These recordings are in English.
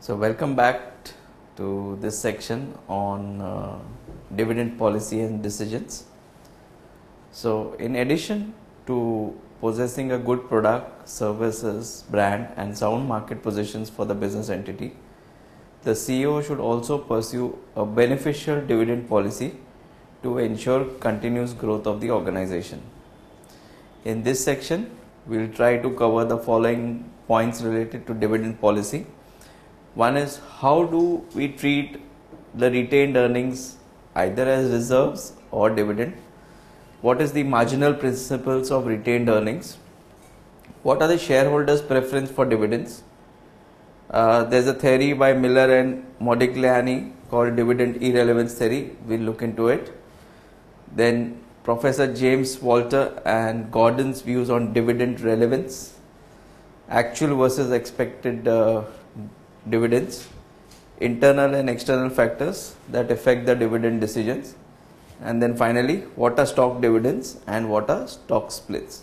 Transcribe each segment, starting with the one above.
So welcome back to this section on dividend policy and decisions. So in addition to possessing a good product, services, brand and sound market positions for the business entity, the CEO should also pursue a beneficial dividend policy to ensure continuous growth of the organization. In this section, we will try to cover the following points related to dividend policy. One is, how do we treat the retained earnings either as reserves or dividend? What is the marginal principles of retained earnings? What are the shareholders' preference for dividends? There's a theory by Miller and Modigliani called dividend irrelevance theory. We'll look into it. Then Professor James Walter and Gordon's views on dividend relevance, actual versus expected dividends, internal and external factors that affect the dividend decisions, and then finally what are stock dividends and what are stock splits.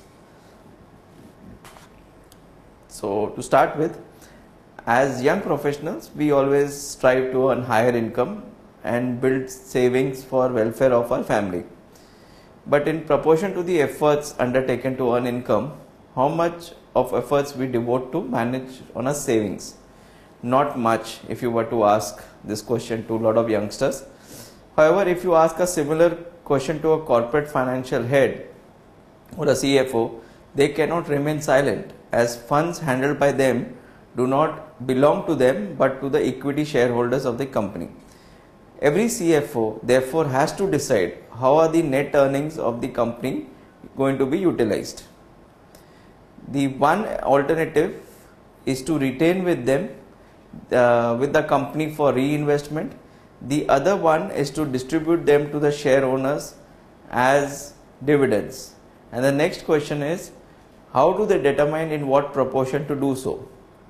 So to start with, as young professionals, we always strive to earn higher income and build savings for welfare of our family. But in proportion to the efforts undertaken to earn income, how much of efforts we devote to manage on our savings? Not much, if you were to ask this question to a lot of youngsters. However, if you ask a similar question to a corporate financial head or a CFO, they cannot remain silent, as funds handled by them do not belong to them but to the equity shareholders of the company. Every CFO therefore has to decide how are the net earnings of the company going to be utilized. The one alternative is to retain with them with the company for reinvestment. The other one is to distribute them to the share owners as dividends. And the next question is, how do they determine in what proportion to do so?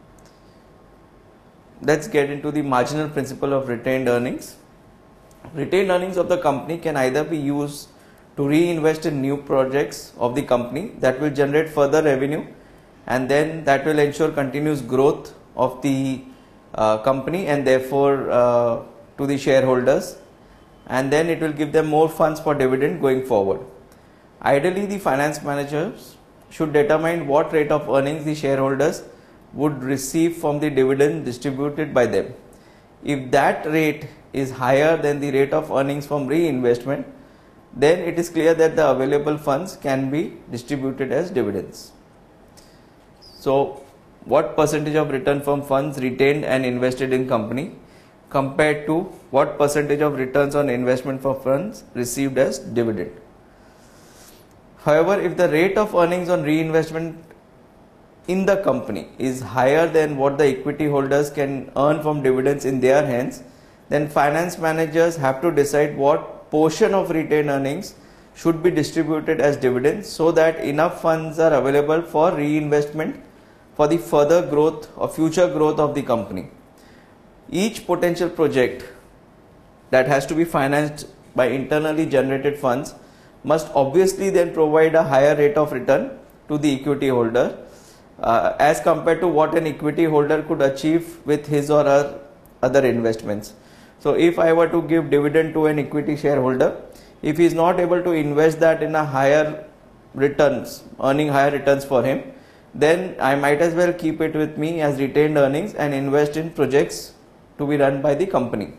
Let's get into the marginal principle of retained earnings. Retained earnings of the company can either be used to reinvest in new projects of the company that will generate further revenue, and then that will ensure continuous growth of the company and therefore to the shareholders, and then it will give them more funds for dividend going forward. Ideally, the finance managers should determine what rate of earnings the shareholders would receive from the dividend distributed by them. If that rate is higher than the rate of earnings from reinvestment, then it is clear that the available funds can be distributed as dividends. So what percentage of return from funds retained and invested in company compared to what percentage of returns on investment for funds received as dividend? However, if the rate of earnings on reinvestment in the company is higher than what the equity holders can earn from dividends in their hands, then finance managers have to decide what portion of retained earnings should be distributed as dividends so that enough funds are available for reinvestment for the further growth or future growth of the company. Each potential project that has to be financed by internally generated funds must obviously then provide a higher rate of return to the equity holder as compared to what an equity holder could achieve with his or her other investments. So if I were to give dividend to an equity shareholder, if he is not able to invest that in a higher returns, earning higher returns for him, then I might as well keep it with me as retained earnings and invest in projects to be run by the company.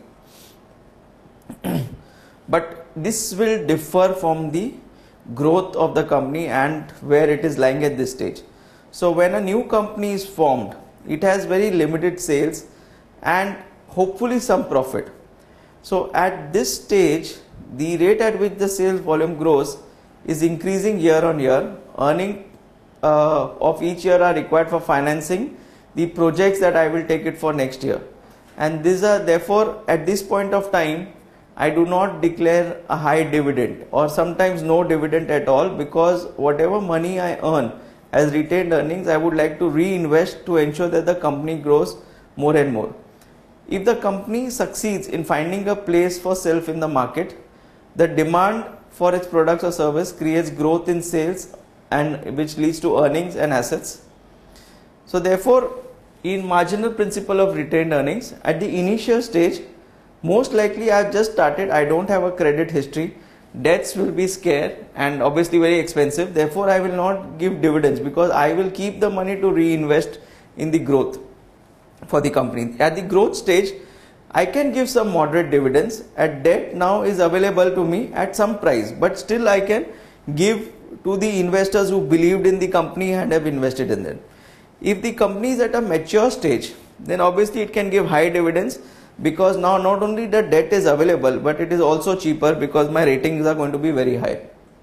But this will differ from the growth of the company and where it is lying at this stage. So when a new company is formed, it has very limited sales and hopefully some profit. So at this stage, the rate at which the sales volume grows is increasing year on year. Earning of each year are required for financing the projects that I will take it for next year. And these are therefore at this point of time, I do not declare a high dividend or sometimes no dividend at all, because whatever money I earn as retained earnings, I would like to reinvest to ensure that the company grows more and more. If the company succeeds in finding a place for self in the market, the demand for its products or service creates growth in sales and which leads to earnings and assets. So therefore, in marginal principle of retained earnings, at the initial stage, most likely I have just started, I don't have a credit history, debts will be scarce and obviously very expensive, therefore I will not give dividends because I will keep the money to reinvest in the growth for the company. At the growth stage, I can give some moderate dividends. At debt now is available to me at some price, but still I can give to the investors who believed in the company and have invested in them. If the company is at a mature stage, then obviously it can give high dividends because now not only the debt is available, but it is also cheaper because my ratings are going to be very high.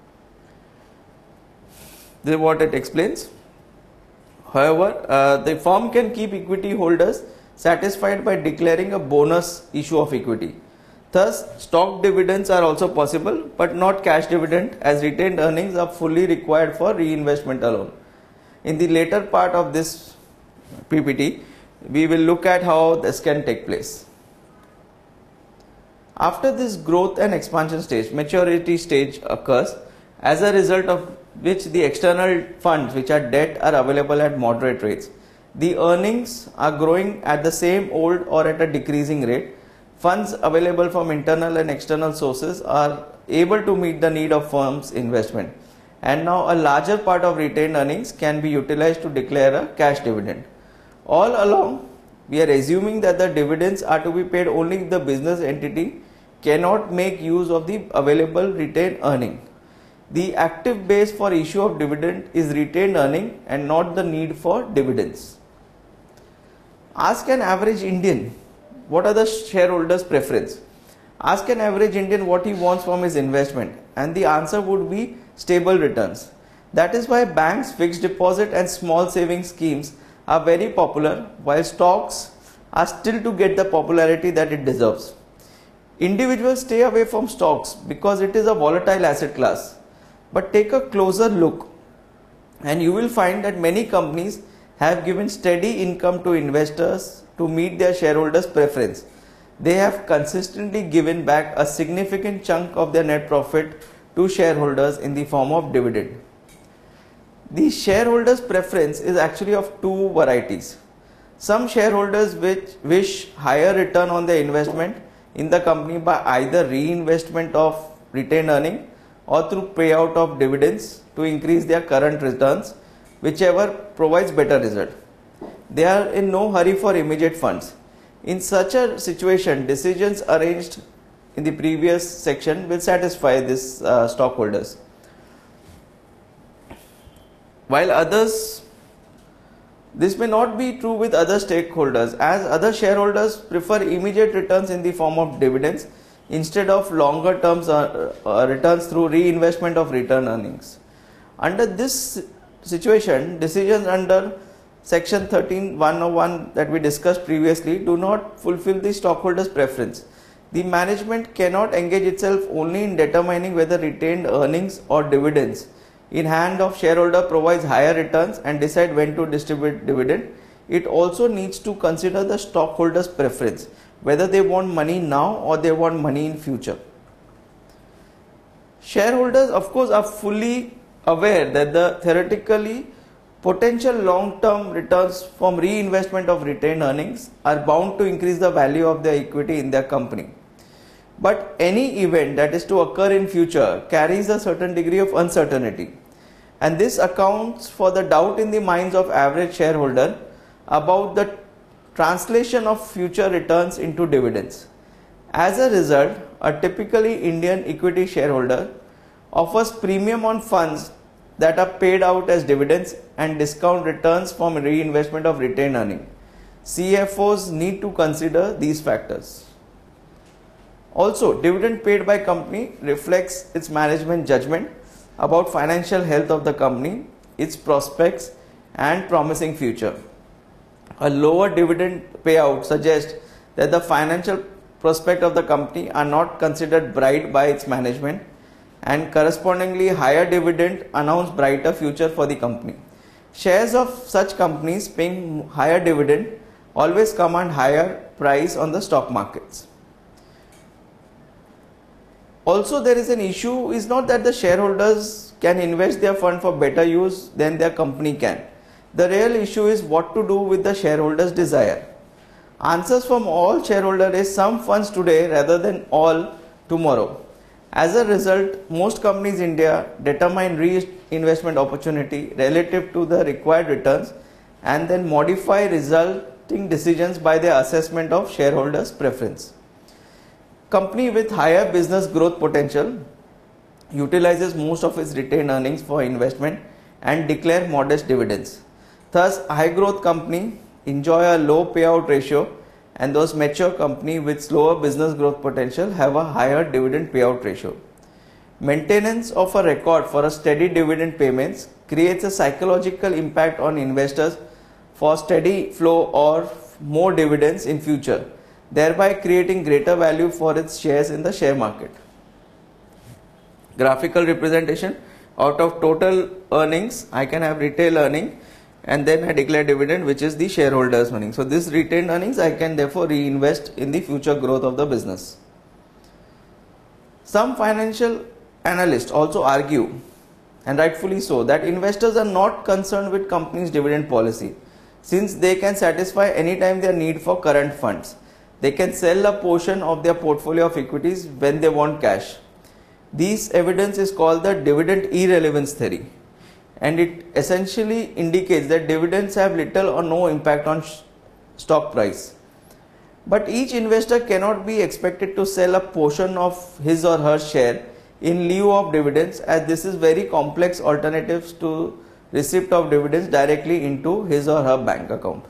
This is what it explains. However, the firm can keep equity holders satisfied by declaring a bonus issue of equity. Thus, stock dividends are also possible, but not cash dividend, as retained earnings are fully required for reinvestment alone. In the later part of this PPT, we will look at how this can take place. After this growth and expansion stage, maturity stage occurs, as a result of which the external funds, which are debt, are available at moderate rates. The earnings are growing at the same old or at a decreasing rate. Funds available from internal and external sources are able to meet the need of firms' investment. And now a larger part of retained earnings can be utilized to declare a cash dividend. All along, we are assuming that the dividends are to be paid only if the business entity cannot make use of the available retained earning. The active base for issue of dividend is retained earning and not the need for dividends. Ask an average Indian, what are the shareholders' preference? Ask an average Indian what he wants from his investment, and the answer would be stable returns. That is why banks, fixed deposit and small savings schemes are very popular, while stocks are still to get the popularity that it deserves. Individuals stay away from stocks because it is a volatile asset class. But take a closer look and you will find that many companies have given steady income to investors to meet their shareholders' preference. They have consistently given back a significant chunk of their net profit to shareholders in the form of dividend. The shareholders' preference is actually of two varieties. Some shareholders which wish higher return on their investment in the company by either reinvestment of retained earning or through payout of dividends to increase their current returns, whichever provides better result. They are in no hurry for immediate funds. In such a situation, decisions arranged in the previous section will satisfy these stockholders. While others, this may not be true with other stakeholders, as other shareholders prefer immediate returns in the form of dividends instead of longer terms returns through reinvestment of retained earnings. Under this situation, decisions under section 13(1)(1) that we discussed previously do not fulfill the stockholders' preference. The management cannot engage itself only in determining whether retained earnings or dividends in hand of shareholder provides higher returns and decide when to distribute dividend. It also needs to consider the stockholders' preference, whether they want money now or they want money in future. Shareholders, of course, are fully aware that the theoretically potential long-term returns from reinvestment of retained earnings are bound to increase the value of their equity in their company. But any event that is to occur in future carries a certain degree of uncertainty, and this accounts for the doubt in the minds of average shareholder about the translation of future returns into dividends. As a result, a typically Indian equity shareholder offers premium on funds that are paid out as dividends and discount returns from reinvestment of retained earning. CFOs need to consider these factors. Also, dividend paid by company reflects its management judgment about financial health of the company, its prospects and promising future. A lower dividend payout suggests that the financial prospects of the company are not considered bright by its management, and correspondingly higher dividend announce brighter future for the company. Shares of such companies paying higher dividend always command higher price on the stock markets. Also, there is an issue is not that the shareholders can invest their fund for better use than their company can. The real issue is what to do with the shareholders' desire. Answers from all shareholders is some funds today rather than all tomorrow. As a result, most companies in India determine reinvestment opportunity relative to the required returns and then modify resulting decisions by their assessment of shareholders' preference. Company with higher business growth potential utilizes most of its retained earnings for investment and declare modest dividends. Thus, high growth company enjoy a low payout ratio, and those mature company with slower business growth potential have a higher dividend payout ratio. Maintenance of a record for a steady dividend payments creates a psychological impact on investors for steady flow or more dividends in future, thereby creating greater value for its shares in the share market. Graphical representation: out of total earnings, I can have retail earning, and then I declare dividend, which is the shareholders' earnings. So this retained earnings I can therefore reinvest in the future growth of the business. Some financial analysts also argue, and rightfully so, that investors are not concerned with company's dividend policy, since they can satisfy anytime their need for current funds. They can sell a portion of their portfolio of equities when they want cash. This evidence is called the dividend irrelevance theory, and it essentially indicates that dividends have little or no impact on stock price. But each investor cannot be expected to sell a portion of his or her share in lieu of dividends, as this is very complex alternatives to receipt of dividends directly into his or her bank account.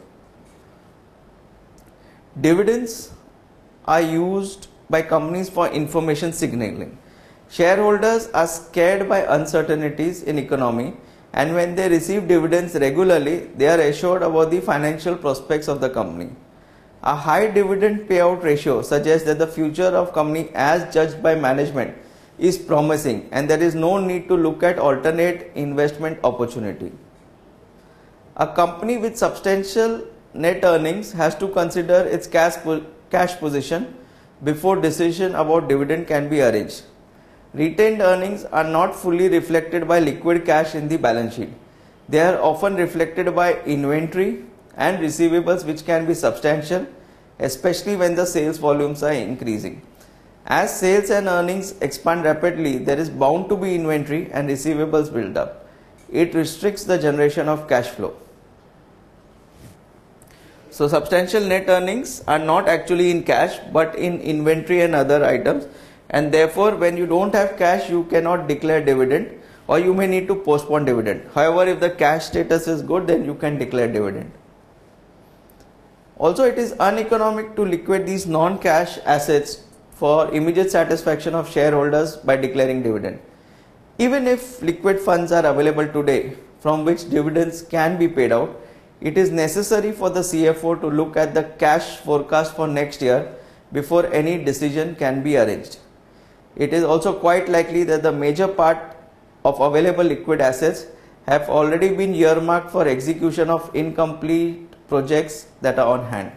Dividends are used by companies for information signaling. Shareholders are scared by uncertainties in economy, and when they receive dividends regularly, they are assured about the financial prospects of the company. A high dividend payout ratio suggests that the future of company as judged by management is promising, and there is no need to look at alternate investment opportunity. A company with substantial net earnings has to consider its cash position before decision about dividend can be arranged. Retained earnings are not fully reflected by liquid cash in the balance sheet. They are often reflected by inventory and receivables, which can be substantial, especially when the sales volumes are increasing. As sales and earnings expand rapidly, there is bound to be inventory and receivables build up. It restricts the generation of cash flow. So substantial net earnings are not actually in cash but in inventory and other items, and therefore when you don't have cash you cannot declare dividend, or you may need to postpone dividend. However, if the cash status is good, then you can declare dividend. Also, it is uneconomic to liquidate these non-cash assets for immediate satisfaction of shareholders by declaring dividend. Even if liquid funds are available today from which dividends can be paid out, it is necessary for the CFO to look at the cash forecast for next year before any decision can be arranged. It is also quite likely that the major part of available liquid assets have already been earmarked for execution of incomplete projects that are on hand.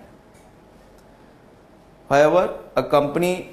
However, a company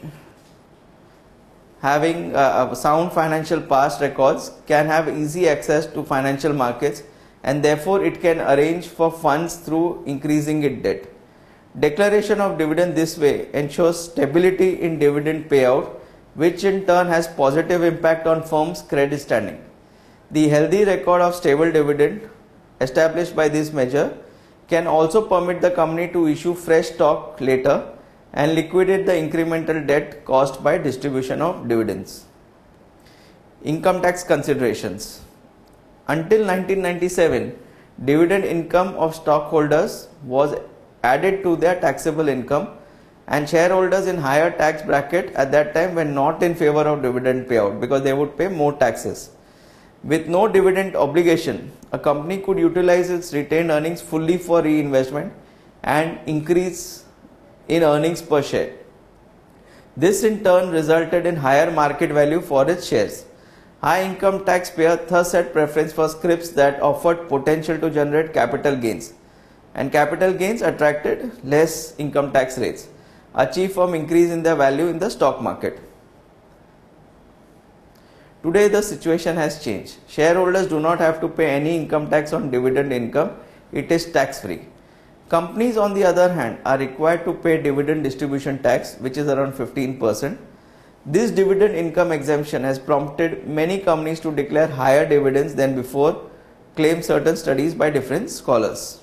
having a sound financial past records can have easy access to financial markets, and therefore it can arrange for funds through increasing its debt. Declaration of dividend this way ensures stability in dividend payout, which in turn has positive impact on firm's credit standing. The healthy record of stable dividend established by this measure can also permit the company to issue fresh stock later and liquidate the incremental debt caused by distribution of dividends. Income tax considerations. Until 1997, dividend income of stockholders was added to their taxable income, and shareholders in higher tax bracket at that time were not in favor of dividend payout because they would pay more taxes. With no dividend obligation, a company could utilize its retained earnings fully for reinvestment and increase in earnings per share. This in turn resulted in higher market value for its shares. High income taxpayer thus had preference for scrips that offered potential to generate capital gains, and capital gains attracted less income tax rates, achieved from increase in their value in the stock market. Today the situation has changed. Shareholders do not have to pay any income tax on dividend income. It is tax free. Companies on the other hand are required to pay dividend distribution tax, which is around 15%. This dividend income exemption has prompted many companies to declare higher dividends than before, claim certain studies by different scholars.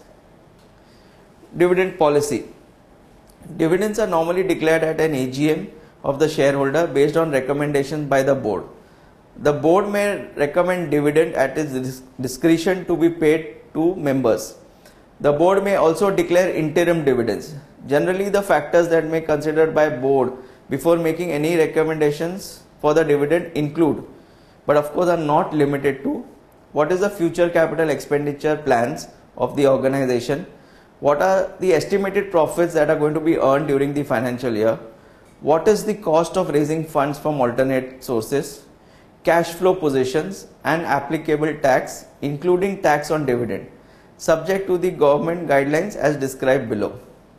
Dividend policy. Dividends are normally declared at an AGM of the shareholder based on recommendations by the board. The board may recommend dividend at its discretion to be paid to members. The board may also declare interim dividends. Generally, the factors that may be considered by board before making any recommendations for the dividend include, but of course are not limited to, what is the future capital expenditure plans of the organization, what are the estimated profits that are going to be earned during the financial year, what is the cost of raising funds from alternate sources, cash flow positions and applicable tax including tax on dividend, subject to the government guidelines as described below.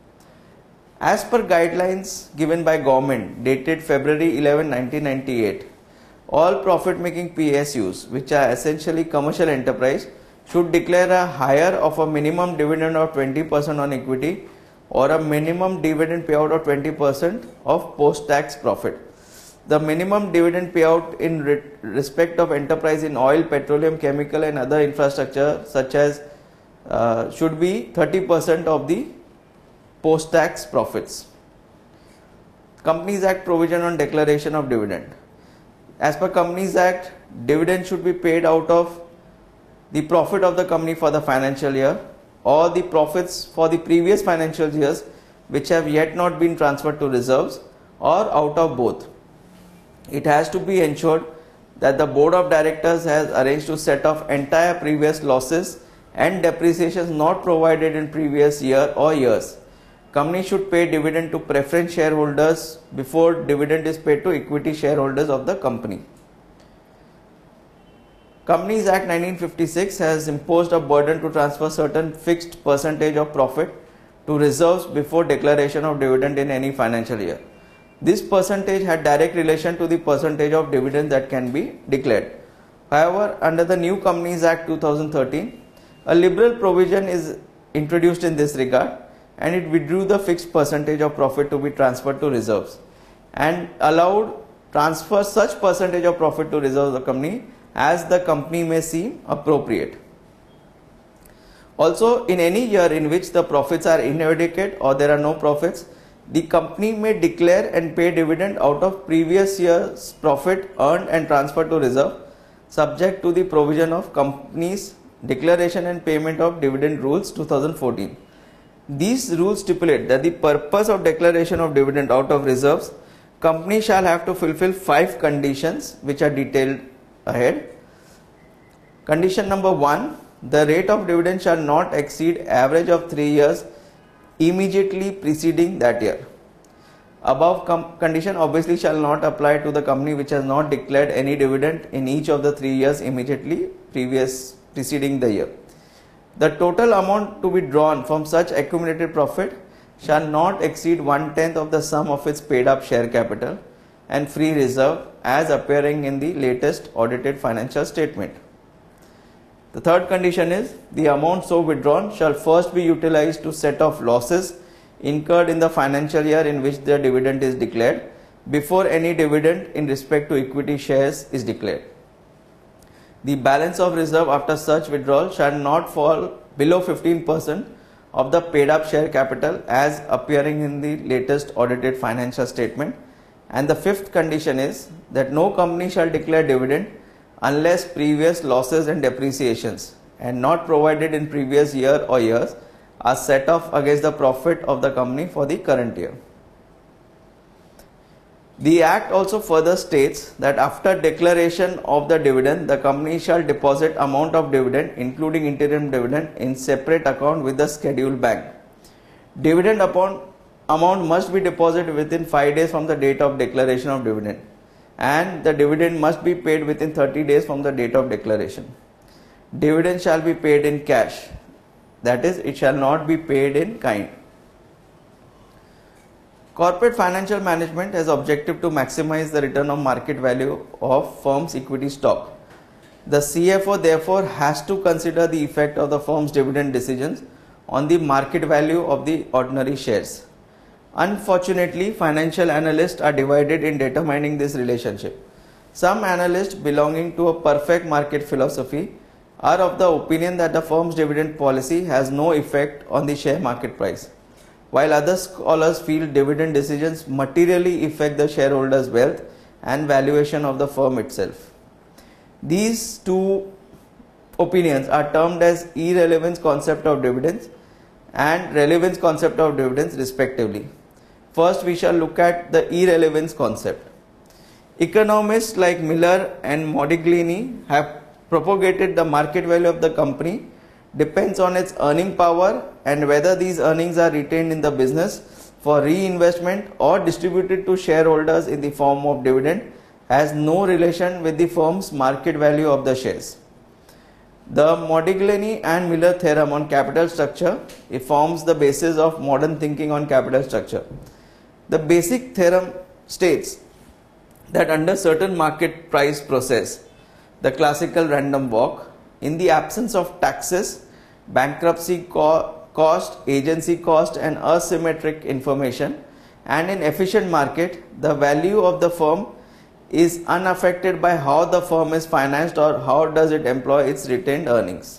As per guidelines given by government dated February 11, 1998, all profit-making PSUs, which are essentially commercial enterprise, should declare a higher of a minimum dividend of 20% on equity or a minimum dividend payout of 20% of post-tax profit. The minimum dividend payout in respect of enterprise in oil, petroleum, chemical and other infrastructure such as should be 30% of the post-tax profits. Companies Act provision on declaration of dividend. As per Companies Act, dividend should be paid out of the profit of the company for the financial year or the profits for the previous financial years which have yet not been transferred to reserves, or out of both. It has to be ensured that the board of directors has arranged to set off entire previous losses and depreciations not provided in previous year or years. Company should pay dividend to preference shareholders before dividend is paid to equity shareholders of the company. Companies Act 1956 has imposed a burden to transfer certain fixed percentage of profit to reserves before declaration of dividend in any financial year. This percentage had direct relation to the percentage of dividend that can be declared. However, under the new Companies Act 2013, a liberal provision is introduced in this regard, and it withdrew the fixed percentage of profit to be transferred to reserves and allowed transfer such percentage of profit to reserves of the company as the company may seem appropriate. Also, in any year in which the profits are inadequate or there are no profits, the company may declare and pay dividend out of previous year's profit earned and transferred to reserve, subject to the provision of Companies Declaration and Payment of Dividend Rules 2014. These rules stipulate that the purpose of declaration of dividend out of reserves, company shall have to fulfill 5 conditions which are detailed ahead. Condition number 1, the rate of dividend shall not exceed average of 3 years immediately preceding that year. Above condition obviously shall not apply to the company which has not declared any dividend in each of the 3 years immediately preceding the year. The total amount to be drawn from such accumulated profit shall not exceed 1/10 of the sum of its paid up share capital and free reserve as appearing in the latest audited financial statement. The third condition is the amount so withdrawn shall first be utilized to set off losses incurred in the financial year in which the dividend is declared before any dividend in respect to equity shares is declared. The balance of reserve after such withdrawal shall not fall below 15% of the paid up share capital as appearing in the latest audited financial statement. And the fifth condition is that no company shall declare dividend unless previous losses and depreciations and not provided in previous year or years are set off against the profit of the company for the current year. The Act also further states that after declaration of the dividend, the company shall deposit amount of dividend including interim dividend in separate account with the scheduled bank. Dividend amount must be deposited within 5 days from the date of declaration of dividend, and the dividend must be paid within 30 days from the date of declaration. Dividend shall be paid in cash, that is, it shall not be paid in kind. Corporate financial management has objective to maximize the return on market value of firm's equity stock. The CFO therefore has to consider the effect of the firm's dividend decisions on the market value of the ordinary shares. Unfortunately, financial analysts are divided in determining this relationship. Some analysts belonging to a perfect market philosophy are of the opinion that the firm's dividend policy has no effect on the share market price, while other scholars feel dividend decisions materially affect the shareholders' wealth and valuation of the firm itself. These two opinions are termed as irrelevance concept of dividends and relevance concept of dividends respectively. First, we shall look at the irrelevance concept. Economists like Miller and Modigliani have propagated the market value of the company depends on its earning power and whether these earnings are retained in the business for reinvestment or distributed to shareholders in the form of dividend has no relation with the firm's market value of the shares. The Modigliani and Miller theorem on capital structure, it forms the basis of modern thinking on capital structure. The basic theorem states that under certain market price process, the classical random walk, in the absence of taxes, bankruptcy cost, agency cost and asymmetric information, and in efficient market, the value of the firm is unaffected by how the firm is financed or how does it employ its retained earnings.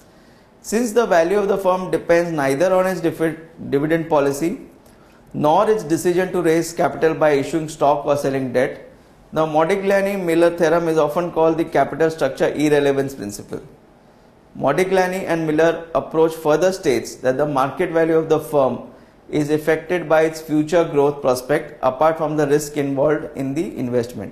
Since the value of the firm depends neither on its dividend policy nor its decision to raise capital by issuing stock or selling debt, the Modigliani-Miller theorem is often called the capital structure irrelevance principle. Modigliani and Miller approach further states that the market value of the firm is affected by its future growth prospect apart from the risk involved in the investment.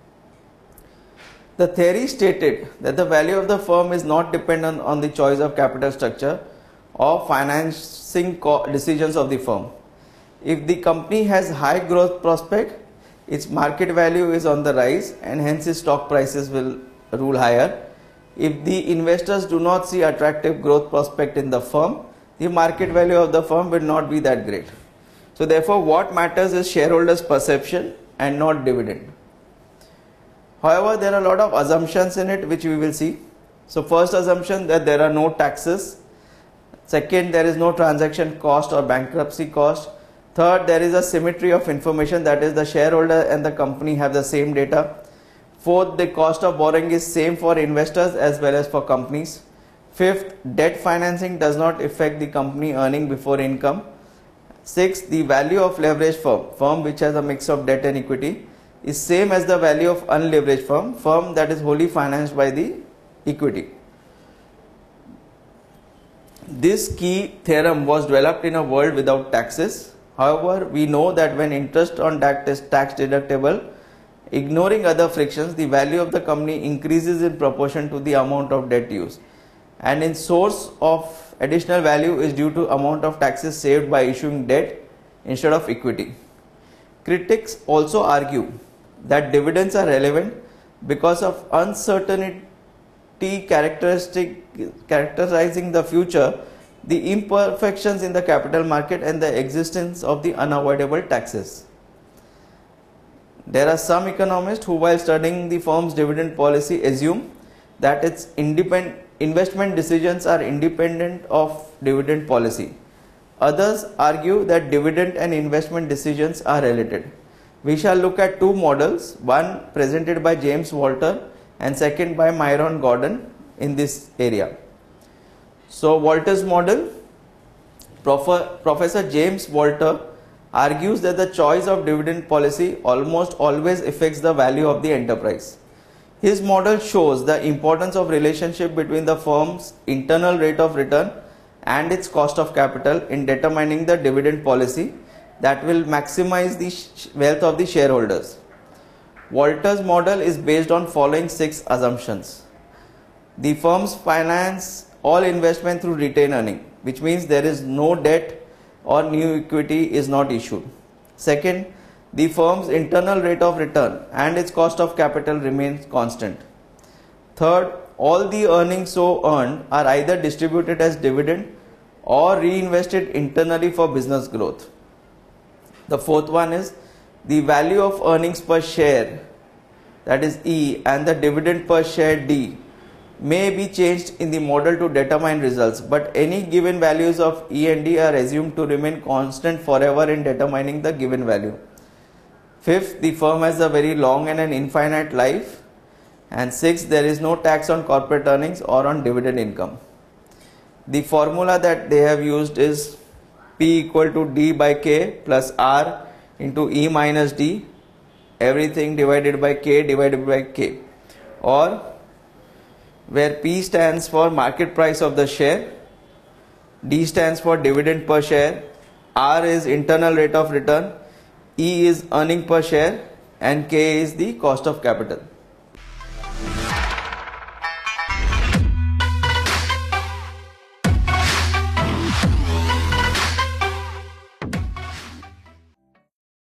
The theory stated that the value of the firm is not dependent on the choice of capital structure or financing decisions of the firm. If the company has high growth prospect, its market value is on the rise and hence its stock prices will rule higher. If the investors do not see attractive growth prospect in the firm, the market value of the firm will not be that great. So therefore, what matters is shareholders' perception and not dividend. However, there are a lot of assumptions in it which we will see. So first assumption, that there are no taxes. Second, there is no transaction cost or bankruptcy cost. Third, there is a symmetry of information, that is the shareholder and the company have the same data. Fourth, the cost of borrowing is same for investors as well as for companies. Fifth, debt financing does not affect the company earning before income. Sixth, the value of leveraged firm which has a mix of debt and equity, is same as the value of unleveraged firm that is wholly financed by the equity. This key theorem was developed in a world without taxes. However, we know that when interest on debt is tax deductible, ignoring other frictions, the value of the company increases in proportion to the amount of debt used. And in source of additional value is due to amount of taxes saved by issuing debt instead of equity. Critics also argue that dividends are relevant because of uncertainty characterizing the future, the imperfections in the capital market and the existence of the unavoidable taxes. There are some economists who, while studying the firm's dividend policy, assume that its investment decisions are independent of dividend policy. Others argue that dividend and investment decisions are related. We shall look at two models, one presented by James Walter and second by Myron Gordon in this area. So Walter's model, Professor James Walter argues that the choice of dividend policy almost always affects the value of the enterprise. His model shows the importance of relationship between the firm's internal rate of return and its cost of capital in determining the dividend policy that will maximize the wealth of the shareholders. Walter's model is based on following 6 assumptions. The firms finance all investment through retained earning, which means there is no debt or new equity is not issued. Second, the firm's internal rate of return and its cost of capital remains constant. Third, all the earnings so earned are either distributed as dividend or reinvested internally for business growth. The fourth one is the value of earnings per share, that is E, and the dividend per share D may be changed in the model to determine results, but any given values of E and D are assumed to remain constant forever in determining the given value. Fifth, the firm has a very long and an infinite life. And sixth, there is no tax on corporate earnings or on dividend income. The formula that they have used is P equal to D by K plus R into E minus D, everything divided by K divided by K, or where P stands for market price of the share, D stands for dividend per share, R is internal rate of return, E is earning per share, and K is the cost of capital.